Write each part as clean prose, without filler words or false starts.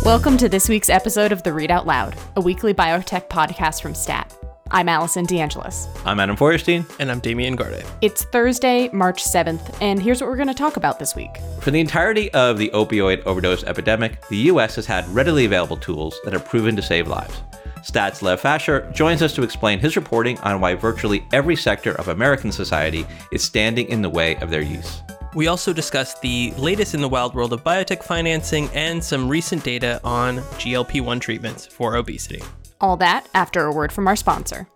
Welcome to this week's episode of The Read Out Loud, a weekly biotech podcast from STAT. I'm Allison DeAngelis. I'm Adam Feuerstein. And I'm Damian Garde. It's Thursday, March 7th, and here's what we're going to talk about this week. For the entirety of the opioid overdose epidemic, the U.S. has had readily available tools that have proven to save lives. STAT's Lev Fasher joins us to explain his reporting on why virtually every sector of American society is standing in the way of their use. We also discussed the latest in the wild world of biotech financing and some recent data on GLP-1 treatments for obesity. All that after a word from our sponsor.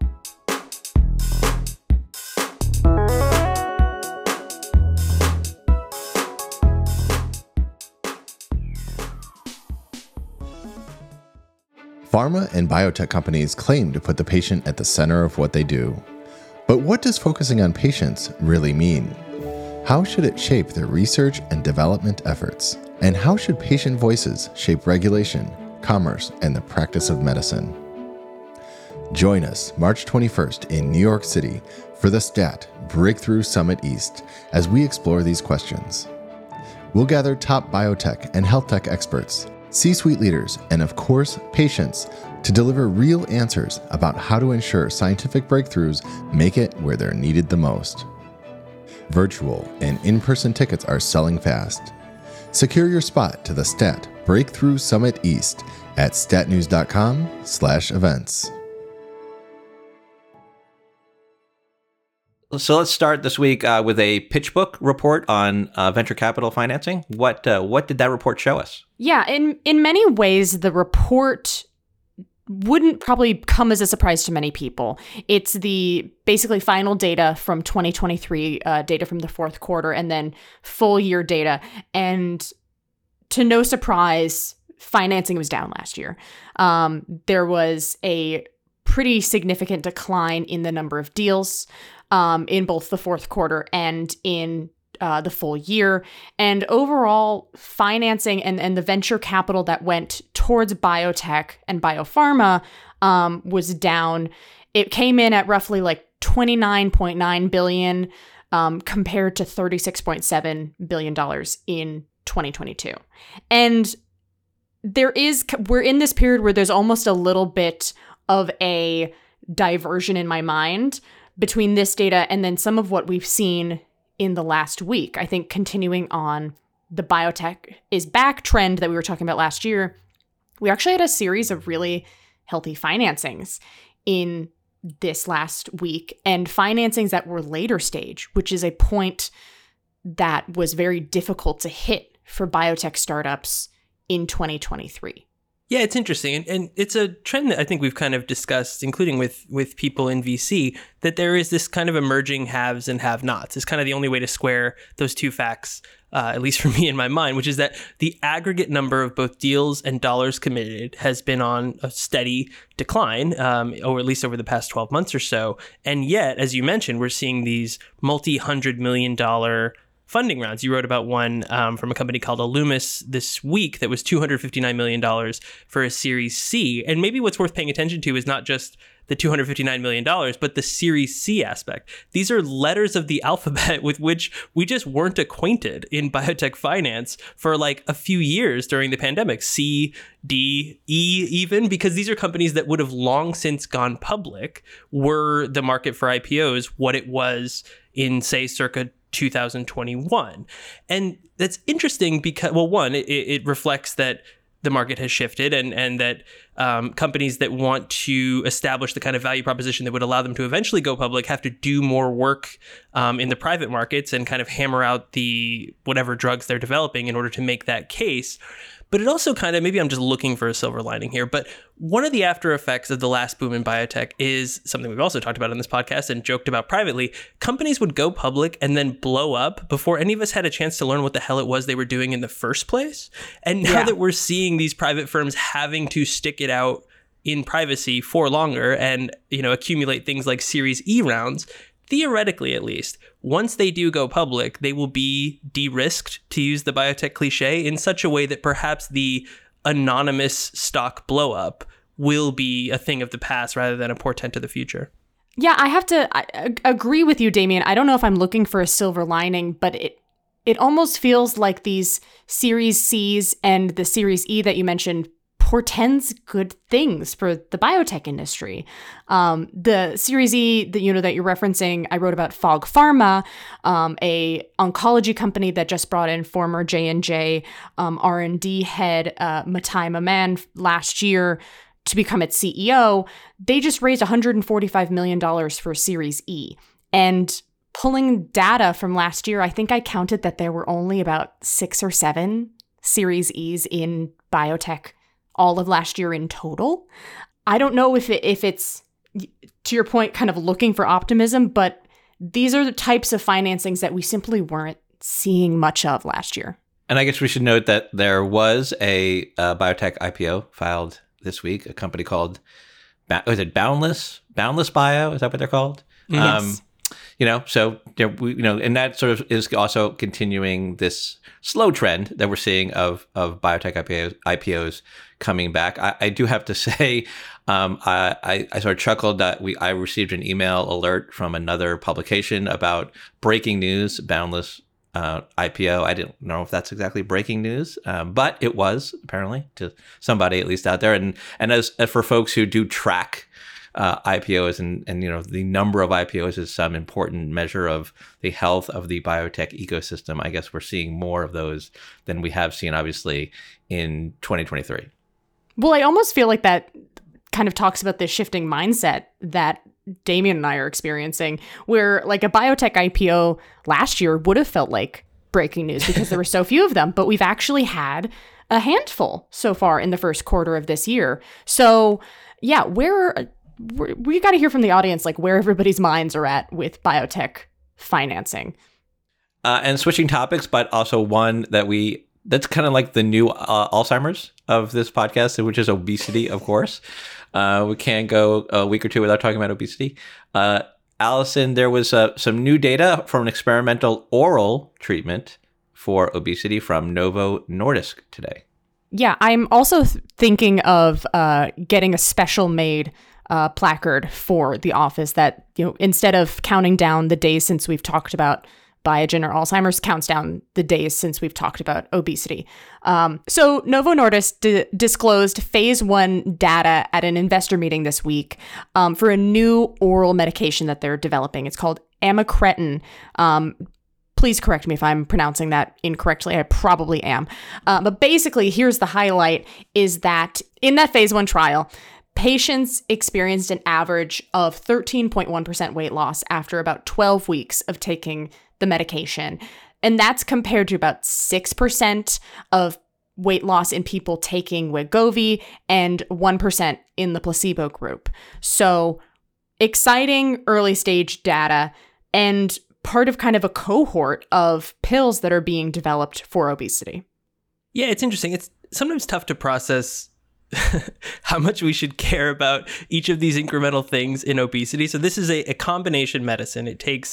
Pharma and biotech companies claim to put the patient at the center of what they do. But what does focusing on patients really mean? How should it shape their research and development efforts? And how should patient voices shape regulation, commerce, and the practice of medicine? Join us March 21st in New York City for the STAT Breakthrough Summit East as we explore these questions. We'll gather top biotech and health tech experts, C-suite leaders, and of course, patients to deliver real answers about how to ensure scientific breakthroughs make it where they're needed the most. Virtual and in-person tickets are selling fast. Secure your spot to the STAT Breakthrough Summit East at statnews.com/events. So let's start this week with a PitchBook report on venture capital financing. What did that report show us? Yeah, in many ways, the report wouldn't probably come as a surprise to many people. It's the basically final data from 2023, data from the fourth quarter, and then full year data. And to no surprise, financing was down last year. There was a pretty significant decline in the number of deals in both the fourth quarter and in the full year. And overall, financing and the venture capital that went towards biotech and biopharma was down. It came in at roughly like $29.9 billion compared to $36.7 billion in 2022. And we're in this period where there's almost a little bit of a diversion in my mind between this data and then some of what we've seen in the last week. I think continuing on the biotech is back trend that we were talking about last year, we actually had a series of really healthy financings in this last week, and financings that were later stage, which is a point that was very difficult to hit for biotech startups in 2023. Yeah, it's interesting. And it's a trend that I think we've kind of discussed, including with people in VC, that there is this kind of emerging haves and have-nots. It's kind of the only way to square those two facts, at least for me in my mind, which is that the aggregate number of both deals and dollars committed has been on a steady decline, or at least over the past 12 months or so. And yet, as you mentioned, we're seeing these multi-$100 million funding rounds. You wrote about one from a company called Alumis this week that was $259 million for a Series C. And maybe what's worth paying attention to is not just the $259 million, but the Series C aspect. These are letters of the alphabet with which we just weren't acquainted in biotech finance for like a few years during the pandemic. C, D, E even, because these are companies that would have long since gone public were the market for IPOs what it was in, say, circa 2021. And that's interesting because, well, one, it reflects that the market has shifted and that companies that want to establish the kind of value proposition that would allow them to eventually go public have to do more work in the private markets and kind of hammer out the whatever drugs they're developing in order to make that case. But it also kind of, maybe I'm just looking for a silver lining here, but one of the after effects of the last boom in biotech is something we've also talked about on this podcast and joked about privately. Companies would go public and then blow up before any of us had a chance to learn what the hell it was they were doing in the first place. And now that we're seeing these private firms having to stick it out in privacy for longer and, accumulate things like Series E rounds, theoretically at least, once they do go public, they will be de-risked, to use the biotech cliche, in such a way that perhaps the anonymous stock blow-up will be a thing of the past rather than a portent of the future. Yeah, I agree with you, Damian. I don't know if I'm looking for a silver lining, but it almost feels like these Series C's and the Series E that you mentioned portends good things for the biotech industry. The Series E that you're referencing, I wrote about Fog Pharma, a oncology company that just brought in former J&J R&D head Mathai Mammen last year to become its CEO. They just raised $145 million for Series E. And pulling data from last year, I think I counted that there were only about 6 or 7 Series E's in biotech all of last year in total. I don't know if it's, to your point, kind of looking for optimism, but these are the types of financings that we simply weren't seeing much of last year. And I guess we should note that there was a biotech IPO filed this week, a company called, was it Boundless Bio? Is that what they're called? Yes. And that sort of is also continuing this slow trend that we're seeing of biotech IPOs coming back. I do have to say, I sort of chuckled that I received an email alert from another publication about breaking news, Boundless IPO. I didn't know if that's exactly breaking news, but it was apparently to somebody at least out there. And as for folks who do track IPOs and the number of IPOs is some important measure of the health of the biotech ecosystem. I guess we're seeing more of those than we have seen, obviously, in 2023. Well, I almost feel like that kind of talks about this shifting mindset that Damien and I are experiencing, where like a biotech IPO last year would have felt like breaking news because there were so few of them, but we've actually had a handful so far in the first quarter of this year. So yeah, we got to hear from the audience, like where everybody's minds are at with biotech financing. And switching topics, but also one that's kind of like the new Alzheimer's of this podcast, which is obesity, of course. We can't go a week or two without talking about obesity. Allison, there was some new data from an experimental oral treatment for obesity from Novo Nordisk today. Yeah, I'm also thinking of getting a special made placard for the office that, instead of counting down the days since we've talked about Biogen or Alzheimer's, counts down the days since we've talked about obesity. So Novo Nordisk disclosed phase 1 data at an investor meeting this week for a new oral medication that they're developing. It's called amycretin. Please correct me if I'm pronouncing that incorrectly. I probably am. But basically, here's the highlight, is that in that phase 1 trial, patients experienced an average of 13.1% weight loss after about 12 weeks of taking the medication. And that's compared to about 6% of weight loss in people taking Wegovy and 1% in the placebo group. So exciting early stage data and part of kind of a cohort of pills that are being developed for obesity. Yeah, it's interesting. It's sometimes tough to process how much we should care about each of these incremental things in obesity. So this is a combination medicine. It takes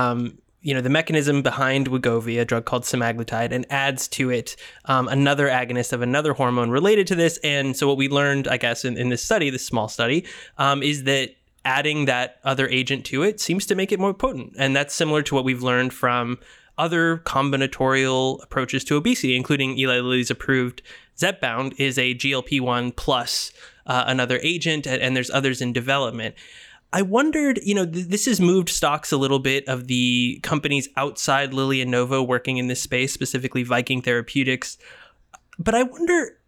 the mechanism behind Wegovy, a drug called semaglutide, and adds to it another agonist of another hormone related to this. And so what we learned, I guess, in this study, this small study, is that adding that other agent to it seems to make it more potent. And that's similar to what we've learned from other combinatorial approaches to obesity, including Eli Lilly's approved Zepbound is a GLP-1 plus another agent, and there's others in development. I wondered, this has moved stocks a little bit of the companies outside Lilly and Novo working in this space, specifically Viking Therapeutics. But I wonder,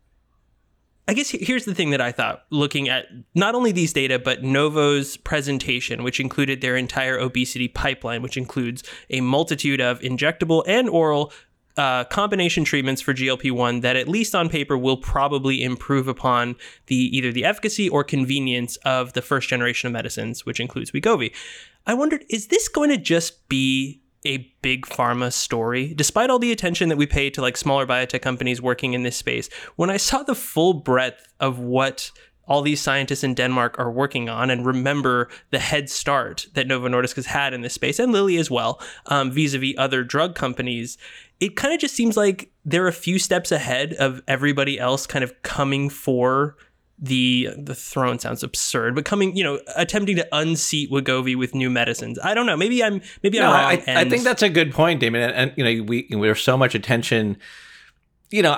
I guess here's the thing that I thought, looking at not only these data, but Novo's presentation, which included their entire obesity pipeline, which includes a multitude of injectable and oral combination treatments for GLP-1 that, at least on paper, will probably improve upon either the efficacy or convenience of the first generation of medicines, which includes Wegovy. I wondered, is this going to just be a big pharma story? Despite all the attention that we pay to like smaller biotech companies working in this space, when I saw the full breadth of what all these scientists in Denmark are working on, and remember the head start that Novo Nordisk has had in this space, and Lilly as well, vis-a-vis other drug companies, it kind of just seems like they're a few steps ahead of everybody else kind of coming for the throne. Sounds absurd, but attempting to unseat Wegovy with new medicines. I don't know. Maybe I'm wrong. I think that's a good point, Damon. And there's so much attention.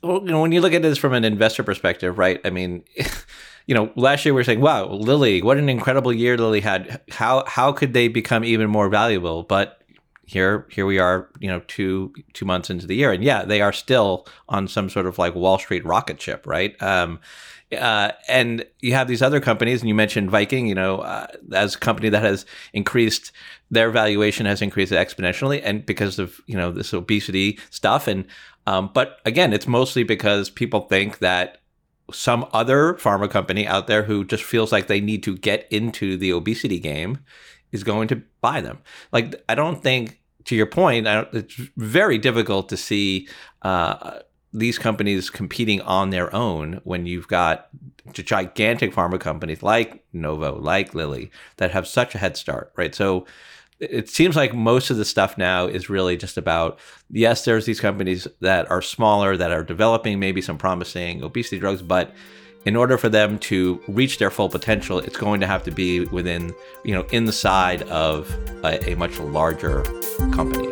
Well, when you look at this from an investor perspective, right? I mean, last year we were saying, wow, Lilly, what an incredible year Lilly had. How could they become even more valuable? But here we are, 2 months into the year, and yeah, they are still on some sort of like Wall Street rocket ship, right? And you have these other companies, and you mentioned Viking, as a company that has increased, their valuation has increased exponentially, and because of, this obesity stuff. And, but again, it's mostly because people think that some other pharma company out there who just feels like they need to get into the obesity game is going to buy them. Like, I don't think, to your point, it's very difficult to see, these companies competing on their own when you've got gigantic pharma companies like Novo, like Lilly, that have such a head start, right? So it seems like most of the stuff now is really just about, yes, there's these companies that are smaller, that are developing maybe some promising obesity drugs, but in order for them to reach their full potential, it's going to have to be within, in the side of a much larger company.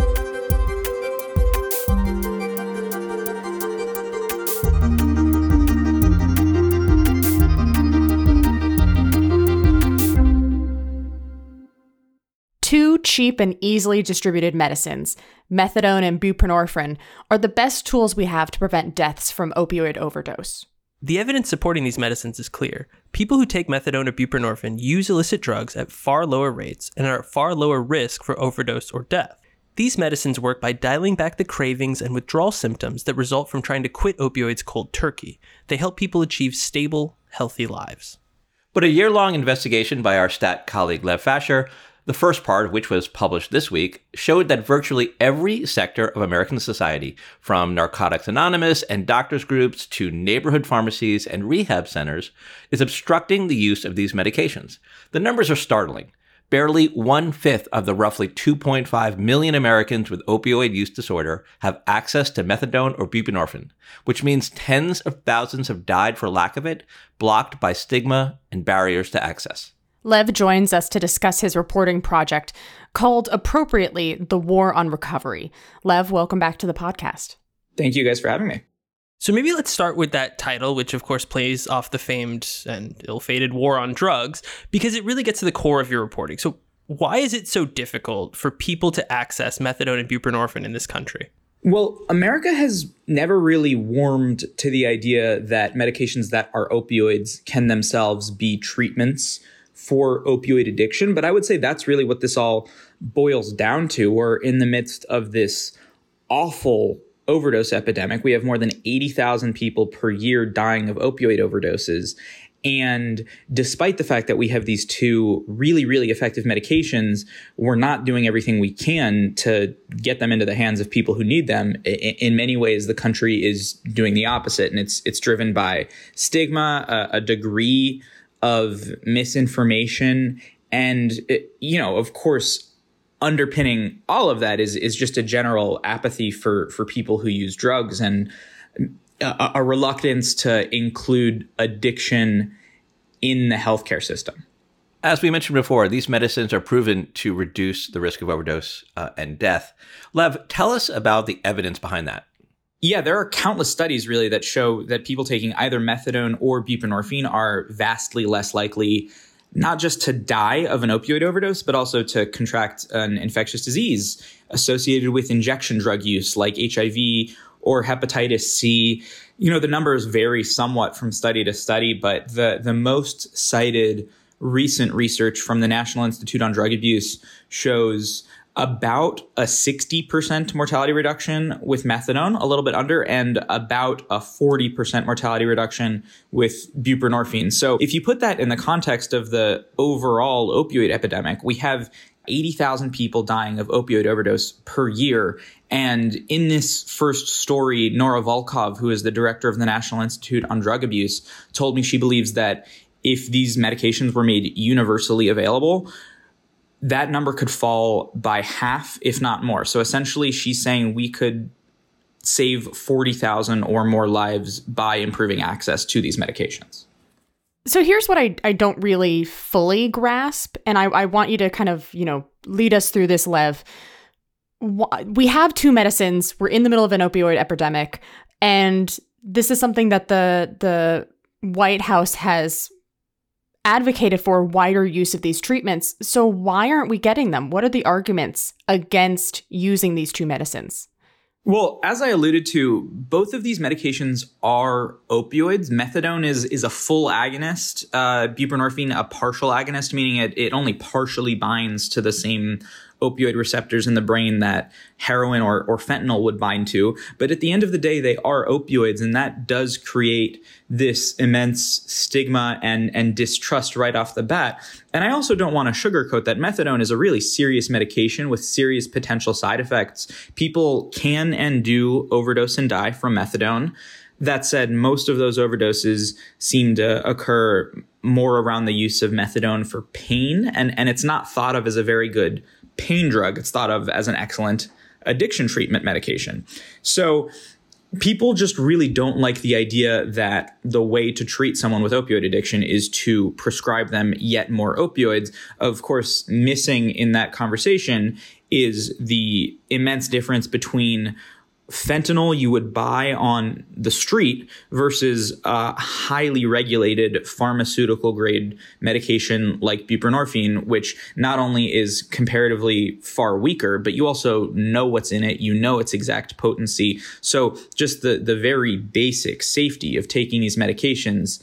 Two cheap and easily distributed medicines, methadone and buprenorphine, are the best tools we have to prevent deaths from opioid overdose. The evidence supporting these medicines is clear. People who take methadone or buprenorphine use illicit drugs at far lower rates and are at far lower risk for overdose or death. These medicines work by dialing back the cravings and withdrawal symptoms that result from trying to quit opioids cold turkey. They help people achieve stable, healthy lives. But a year-long investigation by our stat colleague Lev Fasher, the first part, which was published this week, showed that virtually every sector of American society, from Narcotics Anonymous and doctors groups to neighborhood pharmacies and rehab centers, is obstructing the use of these medications. The numbers are startling. Barely 1/5 of the roughly 2.5 million Americans with opioid use disorder have access to methadone or buprenorphine, which means tens of thousands have died for lack of it, blocked by stigma and barriers to access. Lev joins us to discuss his reporting project called, appropriately, The War on Recovery. Lev, welcome back to the podcast. Thank you guys for having me. So maybe let's start with that title, which of course plays off the famed and ill-fated war on drugs, because it really gets to the core of your reporting. So why is it so difficult for people to access methadone and buprenorphine in this country? Well, America has never really warmed to the idea that medications that are opioids can themselves be treatments for opioid addiction. But I would say that's really what this all boils down to. We're in the midst of this awful overdose epidemic. We have more than 80,000 people per year dying of opioid overdoses. And despite the fact that we have these two really, really effective medications, we're not doing everything we can to get them into the hands of people who need them. In many ways, the country is doing the opposite. And it's driven by stigma, a degree of misinformation, and, of course, underpinning all of that is just a general apathy for people who use drugs and a reluctance to include addiction in the healthcare system. As we mentioned before, these medicines are proven to reduce the risk of overdose and death. Lev, tell us about the evidence behind that. Yeah, there are countless studies really that show that people taking either methadone or buprenorphine are vastly less likely not just to die of an opioid overdose, but also to contract an infectious disease associated with injection drug use like HIV or hepatitis C. The numbers vary somewhat from study to study, but the most cited recent research from the National Institute on Drug Abuse shows about a 60% mortality reduction with methadone, a little bit under, and about a 40% mortality reduction with buprenorphine. So if you put that in the context of the overall opioid epidemic, we have 80,000 people dying of opioid overdose per year. And in this first story, Nora Volkov, who is the director of the National Institute on Drug Abuse, told me she believes that if these medications were made universally available, that number could fall by half, if not more. So essentially, she's saying we could save 40,000 or more lives by improving access to these medications. So here's what I don't really fully grasp, and I want you to kind of, lead us through this, Lev. We have two medicines. We're in the middle of an opioid epidemic. And this is something that the White House has advocated for wider use of these treatments. So why aren't we getting them? What are the arguments against using these two medicines? Well, as I alluded to, both of these medications are opioids. Methadone is a full agonist. Buprenorphine, a partial agonist, meaning it only partially binds to the same opioid receptors in the brain that heroin or fentanyl would bind to. But at the end of the day, they are opioids, and that does create this immense stigma and distrust right off the bat. And I also don't want to sugarcoat that methadone is a really serious medication with serious potential side effects. People can and do overdose and die from methadone. That said, most of those overdoses seem to occur more around the use of methadone for pain, and it's not thought of as a very good pain drug. It's thought of as an excellent addiction treatment medication. So people just really don't like the idea that the way to treat someone with opioid addiction is to prescribe them yet more opioids. Of course, missing in that conversation is the immense difference between fentanyl you would buy on the street versus a highly regulated pharmaceutical grade medication like buprenorphine, which not only is comparatively far weaker, but you also know what's in it. You know its exact potency. So just the very basic safety of taking these medications,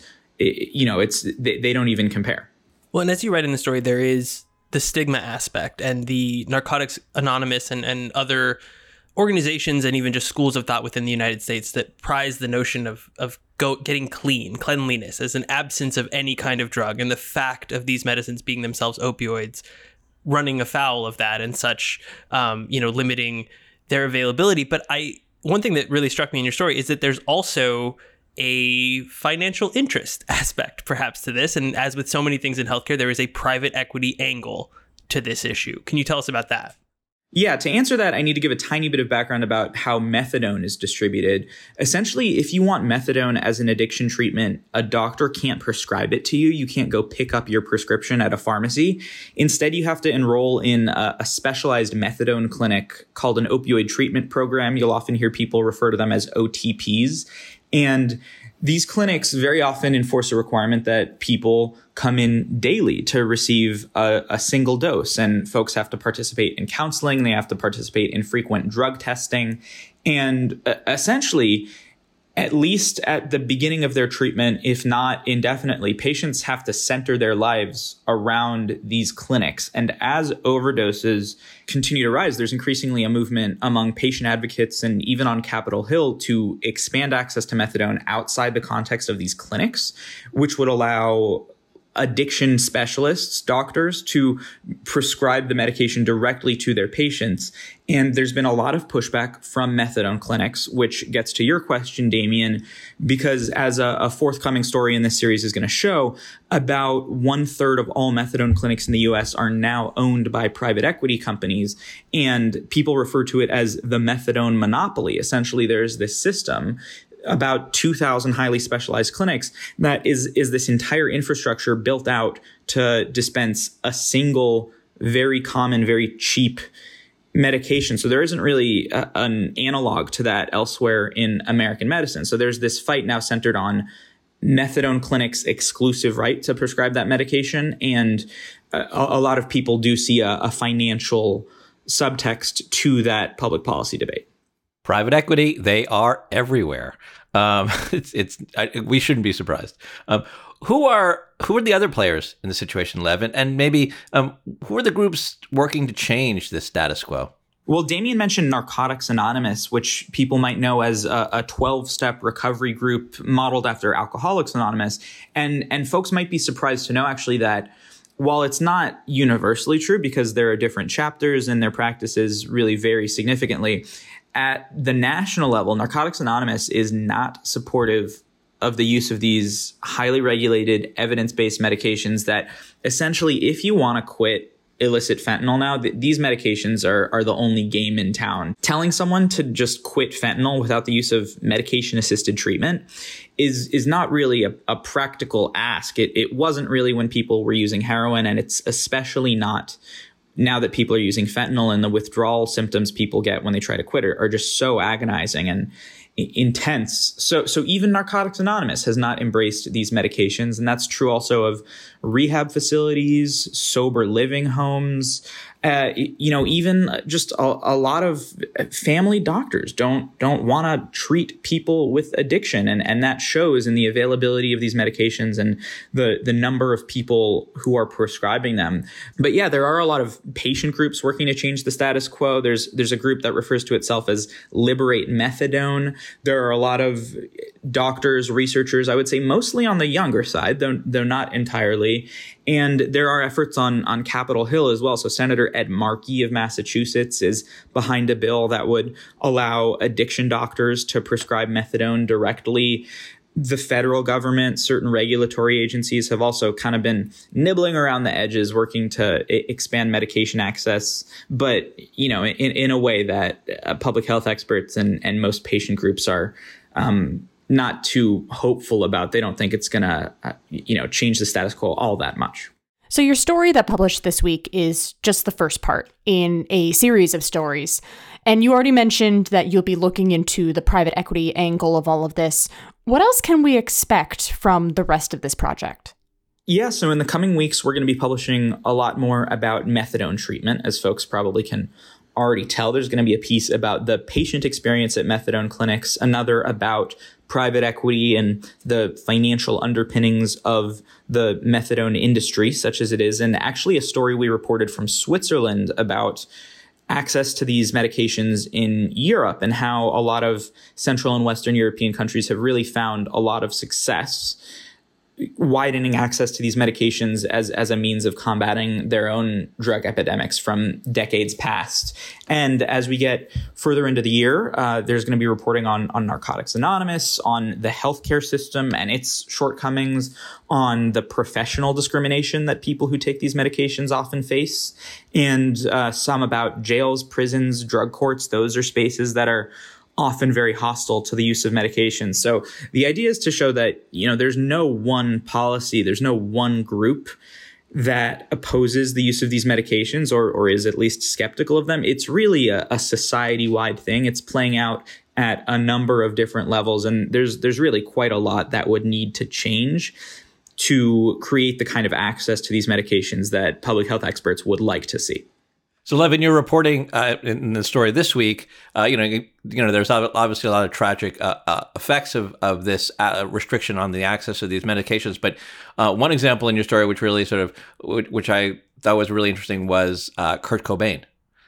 they don't even compare. Well, and as you write in the story, there is the stigma aspect, and the Narcotics Anonymous and other organizations and even just schools of thought within the United States that prize the notion of getting cleanliness as an absence of any kind of drug, and the fact of these medicines being themselves opioids running afoul of that and such, limiting their availability. But one thing that really struck me in your story is that there's also a financial interest aspect perhaps to this. And as with so many things in healthcare, there is a private equity angle to this issue. Can you tell us about that? Yeah, to answer that, I need to give a tiny bit of background about how methadone is distributed. Essentially, if you want methadone as an addiction treatment, a doctor can't prescribe it to you. You can't go pick up your prescription at a pharmacy. Instead, you have to enroll in a specialized methadone clinic called an opioid treatment program. You'll often hear people refer to them as OTPs. And these clinics very often enforce a requirement that people come in daily to receive a single dose. And folks have to participate in counseling. They have to participate in frequent drug testing. And essentially, at least at the beginning of their treatment, if not indefinitely, patients have to center their lives around these clinics. And as overdoses continue to rise, there's increasingly a movement among patient advocates and even on Capitol Hill to expand access to methadone outside the context of these clinics, which would allow addiction specialists, doctors, to prescribe the medication directly to their patients. And there's been a lot of pushback from methadone clinics, which gets to your question, Damien, because as a forthcoming story in this series is going to show, about 1/3 of all methadone clinics in the US are now owned by private equity companies. And people refer to it as the methadone monopoly. Essentially, there's this system, about 2,000 highly specialized clinics, that is this entire infrastructure built out to dispense a single, very common, very cheap medication. So there isn't really an analog to that elsewhere in American medicine. So there's this fight now centered on methadone clinics' exclusive right to prescribe that medication. And a lot of people do see a financial subtext to that public policy debate. Private equity, they are everywhere. We shouldn't be surprised. Who are the other players in the situation, Lev? And maybe who are the groups working to change this status quo? Well, Damien mentioned Narcotics Anonymous, which people might know as a 12-step recovery group modeled after Alcoholics Anonymous. And folks might be surprised to know, actually, that while it's not universally true because there are different chapters and their practices really vary significantly, at the national level, Narcotics Anonymous is not supportive of the use of these highly regulated, evidence-based medications that essentially, if you want to quit illicit fentanyl now, these medications are the only game in town. Telling someone to just quit fentanyl without the use of medication-assisted treatment is not really a practical ask. It wasn't really when people were using heroin, and it's especially not now that people are using fentanyl, and the withdrawal symptoms people get when they try to quit are just so agonizing. And intense. So even Narcotics Anonymous has not embraced these medications. And that's true also of rehab facilities, sober living homes. Even just a lot of family doctors don't want to treat people with addiction. And that shows in the availability of these medications and the number of people who are prescribing them. But yeah, there are a lot of patient groups working to change the status quo. There's a group that refers to itself as Liberate Methadone. There are a lot of doctors, researchers, I would say mostly on the younger side, though not entirely. And there are efforts on Capitol Hill as well. So Senator Ed Markey of Massachusetts is behind a bill that would allow addiction doctors to prescribe methadone directly. The federal government, certain regulatory agencies have also kind of been nibbling around the edges, working to expand medication access, but, in a way that public health experts and most patient groups are not too hopeful about. They don't think it's going to, change the status quo all that much. So your story that published this week is just the first part in a series of stories. And you already mentioned that you'll be looking into the private equity angle of all of this. What else can we expect from the rest of this project? Yeah, so in the coming weeks, we're going to be publishing a lot more about methadone treatment. As folks probably can already tell, there's going to be a piece about the patient experience at methadone clinics, another about private equity and the financial underpinnings of the methadone industry, such as it is, and actually a story we reported from Switzerland about access to these medications in Europe and how a lot of Central and Western European countries have really found a lot of success widening access to these medications as a means of combating their own drug epidemics from decades past. And as we get further into the year, there's going to be reporting on Narcotics Anonymous, on the healthcare system and its shortcomings, on the professional discrimination that people who take these medications often face, and some about jails, prisons, drug courts. Those are spaces that are often very hostile to the use of medications. So the idea is to show that, there's no one policy, there's no one group that opposes the use of these medications or is at least skeptical of them. It's really a society-wide thing. It's playing out at a number of different levels. And there's really quite a lot that would need to change to create the kind of access to these medications that public health experts would like to see. So, Lev, in your reporting in the story this week, there's obviously a lot of tragic effects of this restriction on the access of these medications. But one example in your story, which really which I thought was really interesting, was Kurt Cobain.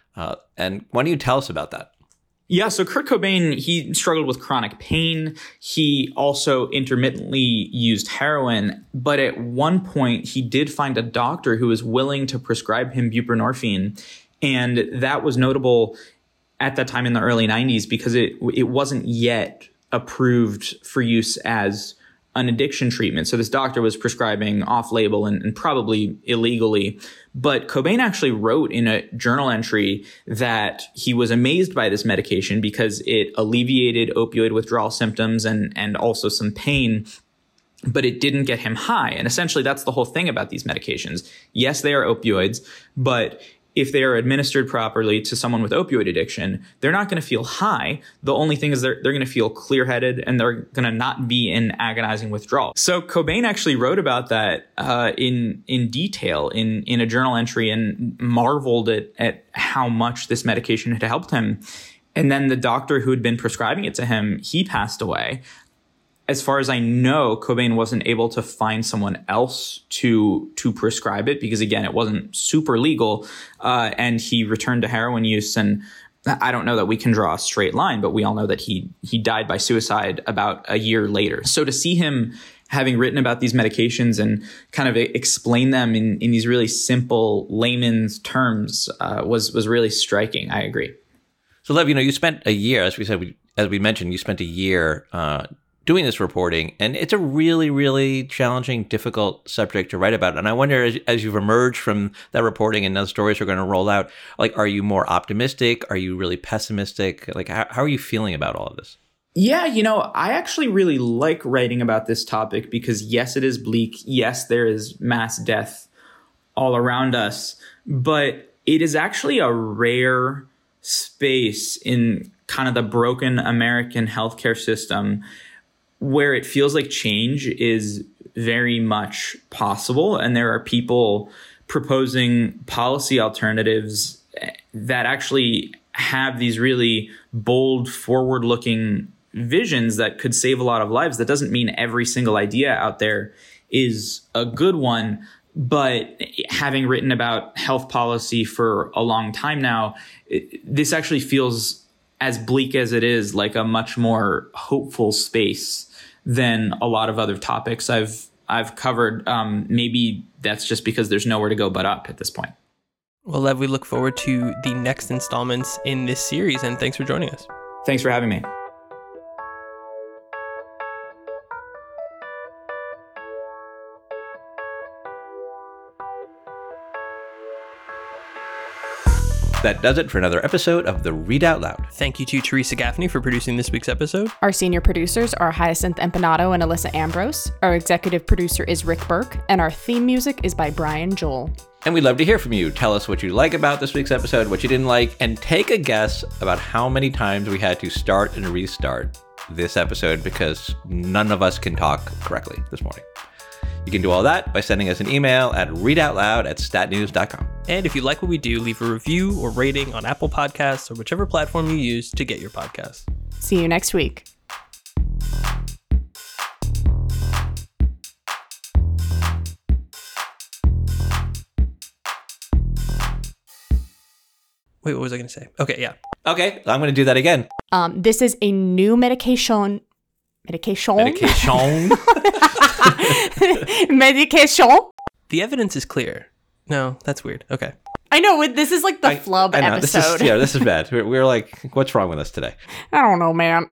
And why don't you tell us about that? Yeah, so Kurt Cobain, he struggled with chronic pain. He also intermittently used heroin. But at one point, he did find a doctor who was willing to prescribe him buprenorphine. And that was notable at that time in the early 90s because it wasn't yet approved for use as an addiction treatment. So this doctor was prescribing off-label and probably illegally. But Cobain actually wrote in a journal entry that he was amazed by this medication because it alleviated opioid withdrawal symptoms and also some pain, but it didn't get him high. And essentially that's the whole thing about these medications. Yes, they are opioids, but if they are administered properly to someone with opioid addiction, they're not going to feel high. The only thing is they're going to feel clear-headed and they're going to not be in agonizing withdrawal. So Cobain actually wrote about that in detail in a journal entry and marveled at how much this medication had helped him. And then the doctor who had been prescribing it to him, he passed away. As far as I know, Cobain wasn't able to find someone else to prescribe it because, again, it wasn't super legal. And he returned to heroin use. And I don't know that we can draw a straight line, but we all know that he died by suicide about a year later. So to see him having written about these medications and kind of explain them in these really simple layman's terms was really striking. I agree. So, Lev, you spent a year, as we mentioned, you spent a year doing this reporting, and it's a really, really challenging, difficult subject to write about. And I wonder, as you've emerged from that reporting and now stories are going to roll out, are you more optimistic? Are you really pessimistic? How are you feeling about all of this? Yeah, I actually really like writing about this topic because, yes, it is bleak. Yes, there is mass death all around us, but it is actually a rare space in kind of the broken American healthcare system, where it feels like change is very much possible. And there are people proposing policy alternatives that actually have these really bold, forward-looking visions that could save a lot of lives. That doesn't mean every single idea out there is a good one. But having written about health policy for a long time now, this actually feels, as bleak as it is, like a much more hopeful space than a lot of other topics I've covered. Maybe that's just because there's nowhere to go but up at this point. Well, Lev, we look forward to the next installments in this series, and thanks for joining us. Thanks for having me. That does it for another episode of the Read Out Loud. Thank you to Teresa Gaffney for producing this week's episode. Our senior producers are Hyacinth Empanato and Alyssa Ambrose. Our executive producer is Rick Burke, and our theme music is by Brian Joel. And we'd love to hear from you. Tell us what you like about this week's episode, what you didn't like, and take a guess about how many times we had to start and restart this episode because none of us can talk correctly this morning. You can do all that by sending us an email at readoutloud@statnews.com. And if you like what we do, leave a review or rating on Apple Podcasts or whichever platform you use to get your podcasts. See you next week. Wait, what was I going to say? Okay, yeah. Okay, I'm going to do that again. This is a new medication. Medication? The evidence is clear. No, that's weird. Okay. I know, this is like the flub I know, episode. This is bad. We're like, what's wrong with us today? I don't know, man.